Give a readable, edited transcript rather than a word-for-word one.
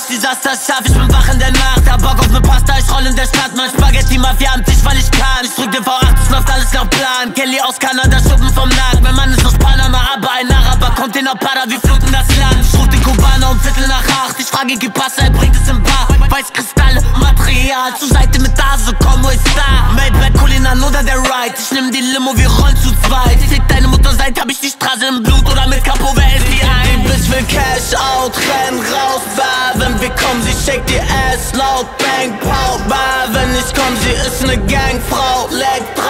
Desaster scharf, ich bin wach in der Nacht. Hab Bock auf ne Pasta, ich roll in der Stadt. Mein Spaghetti-Mafia am Tisch, weil ich kann. Ich drück den V8, es läuft alles nach Plan. Kelly aus Kanada, Schuppen vom Nack. Mein Mann ist aus Panama, aber ein Araber kommt in der Pada, wir fluten das Land. Ich ruf den Kubaner um 7:45. Ich frage, gib Pasta, er bringt es im Bar. Weißkristalle, Material, zur Seite mit Hase, como está? Maybach, Kulinan oder der Ride. Ich nehm die Limo, wir rollen zu zweit. Fick deine Mutter, seit hab ich die Straße im Blut oder mit Capo, wer ist die ein? Die Bitch will Cash out, renn raus, bar. Wenn wir kommen, sie shake die Ass laut, bang, pow, bar. Wenn ich komm, sie ist ne Gangfrau, leg